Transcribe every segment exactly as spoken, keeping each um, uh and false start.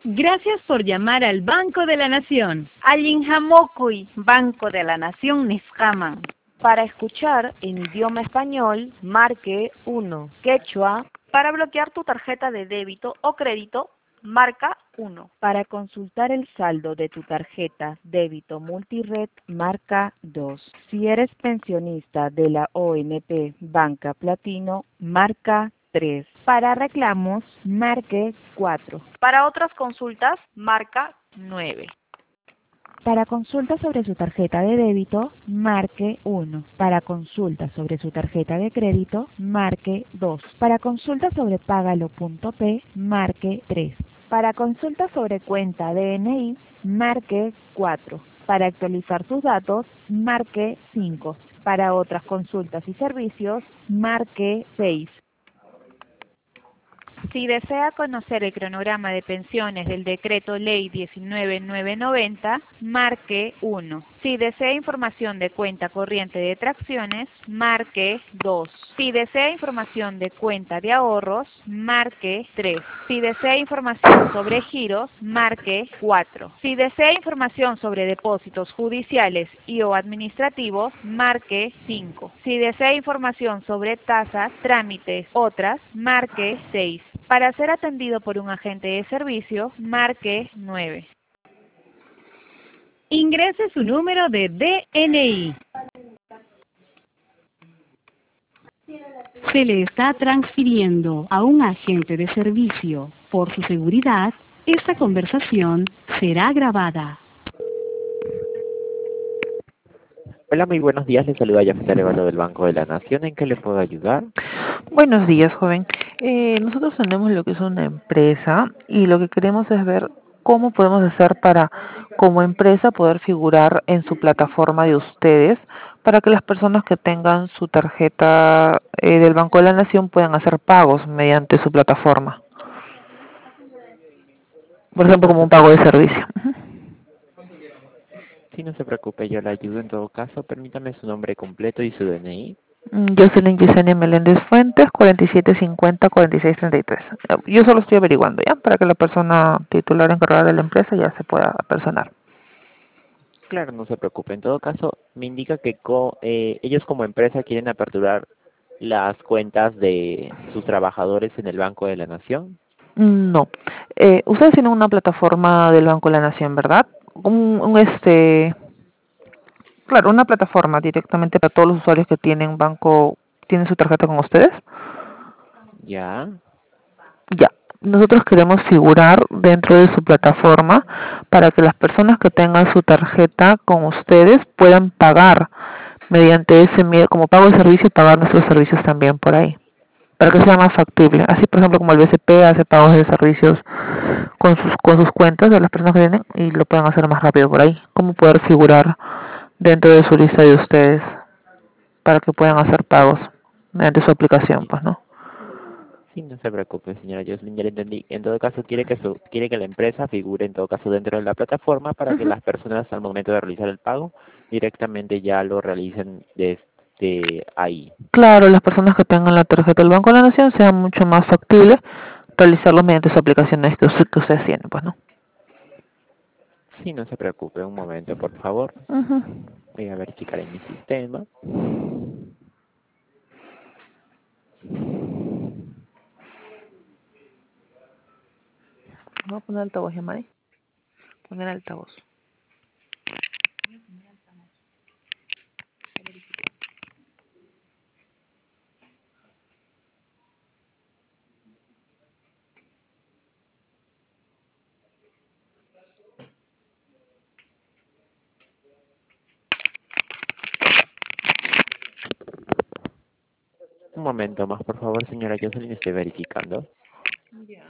Gracias por llamar al Banco de la Nación. Allinhamokuy, Banco de la Nación Nisqaman. Para escuchar en idioma español, marque uno. Quechua, para bloquear tu tarjeta de débito o crédito, marca uno. Para consultar el saldo de tu tarjeta débito multired, marca dos. Si eres pensionista de la O N P Banca Platino, marca tres. Para reclamos, marque cuatro. Para otras consultas, marca nueve. Para consultas sobre su tarjeta de débito, marque uno. Para consultas sobre su tarjeta de crédito, marque dos. Para consultas sobre Págalo.p, marque tres. Para consultas sobre cuenta D N I, marque cuatro. Para actualizar sus datos, marque cinco. Para otras consultas y servicios, marque seis. Si desea conocer el cronograma de pensiones del Decreto Ley diecinueve mil novecientos noventa, marque uno. Si desea información de cuenta corriente de tracciones, marque dos. Si desea información de cuenta de ahorros, marque tres. Si desea información sobre giros, marque cuatro. Si desea información sobre depósitos judiciales y o administrativos, marque cinco. Si desea información sobre tasas, trámites, otras, marque seis. Para ser atendido por un agente de servicio, marque nueve. Ingrese su número de D N I. Se le está transfiriendo a un agente de servicio. Por su seguridad, esta conversación será grabada. Hola, muy buenos días. Les saluda Jafet Arevalo del Banco de la Nación. ¿En qué le puedo ayudar? Buenos días, joven. Eh, nosotros tenemos lo que es una empresa y lo que queremos es ver cómo podemos hacer para, como empresa, poder figurar en su plataforma de ustedes para que las personas que tengan su tarjeta eh, del Banco de la Nación puedan hacer pagos mediante su plataforma. Por Sí, ejemplo, no como se un pago de preocupe. servicio. Sí, no se preocupe, yo le ayudo en todo caso. Permítame su nombre completo y su D N I. Mm, Jocelyn Yesenia Meléndez Fuentes, cuarenta y siete cincuenta cuarenta y seis treinta y tres. Eh, Yo solo estoy averiguando ya para que la persona titular encargada de la empresa ya se pueda personar. Claro, no se preocupe. En todo caso, me indica que co- eh, ellos como empresa quieren aperturar las cuentas de sus trabajadores en el Banco de la Nación. Mm, No. Eh, ustedes tienen una plataforma del Banco de la Nación, ¿verdad? Un, un, este, claro, una plataforma directamente para todos los usuarios que tienen banco, tienen su tarjeta con ustedes. Ya. Ya. Nosotros queremos figurar dentro de su plataforma para que las personas que tengan su tarjeta con ustedes puedan pagar mediante ese medio, como pago de servicio, pagar nuestros servicios también por ahí, para que sea más factible. Así, por ejemplo, como el B C P hace pagos de servicios con sus, con sus cuentas de las personas que tienen y lo pueden hacer más rápido por ahí. Cómo poder figurar dentro de su lista de ustedes para que puedan hacer pagos mediante su aplicación, Sí, pues, ¿no? sí, no se preocupe, señora Jocelyn, ya le entendí. En todo caso, quiere que su, quiere que la empresa figure en todo caso dentro de la plataforma para que Ujú. las personas al momento de realizar el pago directamente ya lo realicen desde ahí. Claro, las personas que tengan la tarjeta del Banco de la Nación sea mucho más factible realizarlo mediante sus aplicaciones que, us- que ustedes tienen, pues, ¿no? Sí, no se preocupe, un momento, por favor. Ujú. Voy a verificar en mi sistema. Voy a poner altavoz, Yamari. Poner altavoz. Un momento más, por favor, señora Jocelyn, estoy verificando. Ya.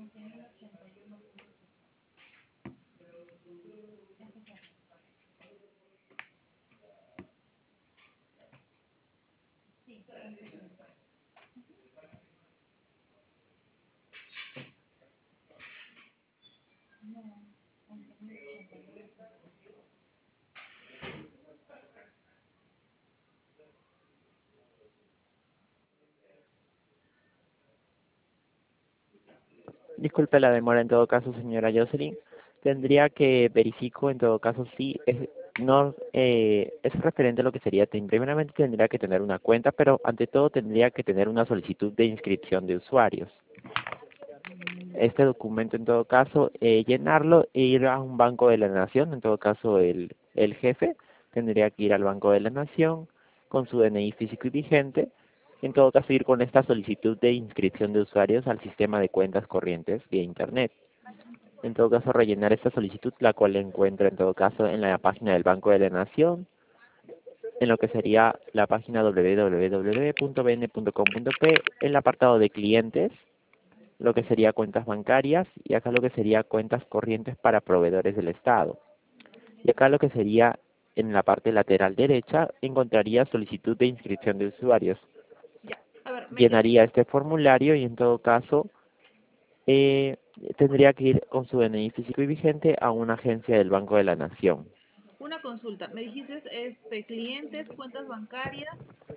Disculpe la demora en todo caso, señora Jocelyn. Tendría que verifico en todo caso si es, no eh, es referente a lo que sería, ten- primeramente tendría que tener una cuenta, pero ante todo tendría que tener una solicitud de inscripción de usuarios. Este documento en todo caso, eh, llenarlo e ir a un banco de la nación, en todo caso el, el jefe tendría que ir al banco de la nación con su D N I físico y vigente, en todo caso ir con esta solicitud de inscripción de usuarios al sistema de cuentas corrientes vía internet. En todo caso rellenar esta solicitud, la cual la encuentra en todo caso en la página del Banco de la Nación, en lo que sería la página w w w punto b n punto com punto p, en el apartado de clientes, lo que sería cuentas bancarias, y acá lo que sería cuentas corrientes para proveedores del Estado. Y acá lo que sería en la parte lateral derecha encontraría solicitud de inscripción de usuarios. Ya, a ver, me queda Llenaría este formulario y en todo caso eh, tendría que ir con su D N I físico y vigente a una agencia del Banco de la Nación. una consulta. Me dijiste, este, clientes, cuentas bancarias.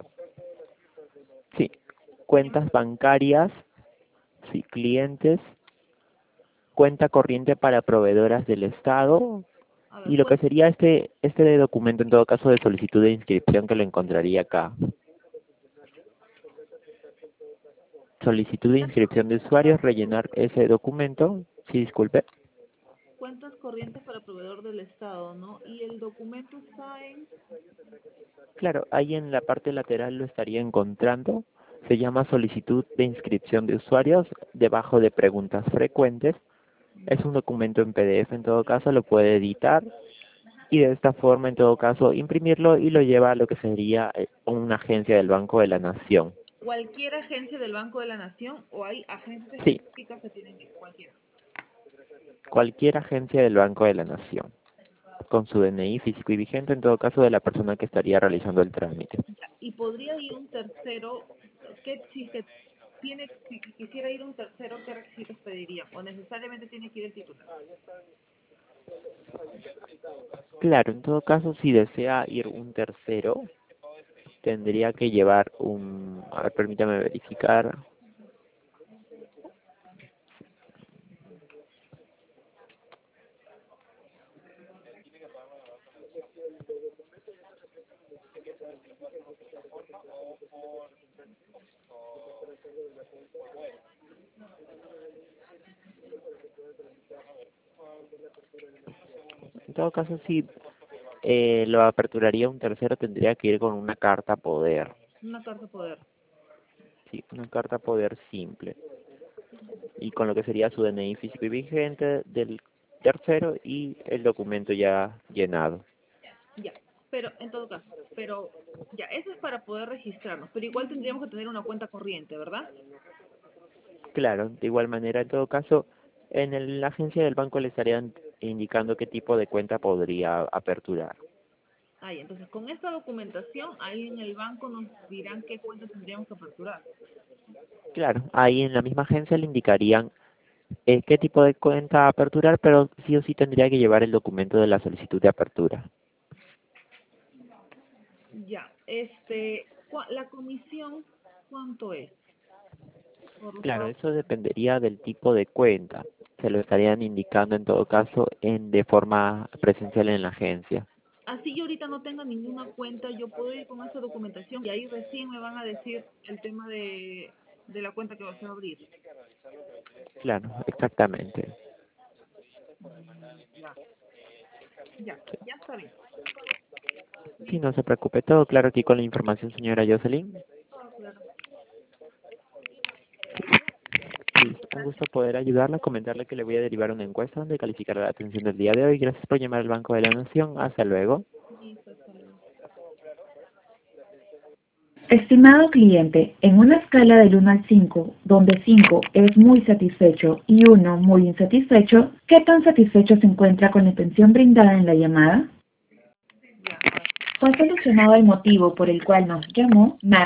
Sí, ¿Qué más? cuentas bancarias, sí, clientes, cuenta corriente para proveedoras del Estado A ver, y lo que cuen- sería este este documento en todo caso de solicitud de inscripción que lo encontraría acá. Solicitud de inscripción de usuarios, rellenar ese documento. Sí, disculpe. cuentas corrientes para proveedor del Estado, ¿no? Y el documento está en... Claro, ahí en la parte lateral lo estaría encontrando. Se llama solicitud de inscripción de usuarios, debajo de preguntas frecuentes. Es un documento en P D F en todo caso, lo puede editar y de esta forma en todo caso imprimirlo y lo lleva a lo que sería eh, una agencia del Banco de la Nación. Cualquier agencia del Banco de la Nación o hay agencias Sí, específicas que tienen que ir, cualquiera. cualquier agencia del Banco de la Nación, con su D N I físico y vigente en todo caso de la persona que estaría realizando el trámite. Ya, y podría ir un tercero, ¿qué, si es que tiene, si quisiera ir un tercero, ¿qué requisitos pediría? ¿O necesariamente tiene que ir el titular? Claro, en todo caso si desea ir un tercero, tendría que llevar un... A ver, permítame verificar. En todo caso, si eh, lo aperturaría un tercero, tendría que ir con una carta poder. Una carta poder. Sí, una carta poder simple. Y con lo que sería su D N I físico y vigente del tercero y el documento ya llenado. Ya, pero en todo caso, pero ya, eso es para poder registrarnos, pero igual tendríamos que tener una cuenta corriente, ¿verdad? Claro, de igual manera, en todo caso, en el- la agencia del banco le estarían indicando qué tipo de cuenta podría aperturar. Ahí, entonces con esta documentación, ahí en el banco nos dirán qué cuenta tendríamos que aperturar. Claro, ahí en la misma agencia le indicarían eh, qué tipo de cuenta aperturar, pero sí o sí tendría que llevar el documento de la solicitud de apertura. Ya, este, cua- la comisión, ¿cuánto es? Por los Claro, pagos. eso dependería del tipo de cuenta. Se lo estarían indicando en todo caso en de forma presencial en la agencia. Así yo ahorita no tengo ninguna cuenta, yo puedo ir con esa documentación y ahí recién me van a decir el tema de, de la cuenta que va a abrir. Claro, exactamente. Ya, ya, ya está bien. Sí, no se preocupe, todo claro aquí con la información, señora Jocelyn. Todo claro. Sí, un gusto poder ayudarla, comentarle que le voy a derivar una encuesta donde calificará la atención del día de hoy. Gracias por llamar al Banco de la Nación. Hasta luego. Listo, hasta luego. Estimado cliente, en una escala del uno al cinco, donde cinco es muy satisfecho y uno muy insatisfecho, ¿qué tan satisfecho se encuentra con la atención brindada en la llamada? ¿Fue solucionado el motivo por el cual nos llamó?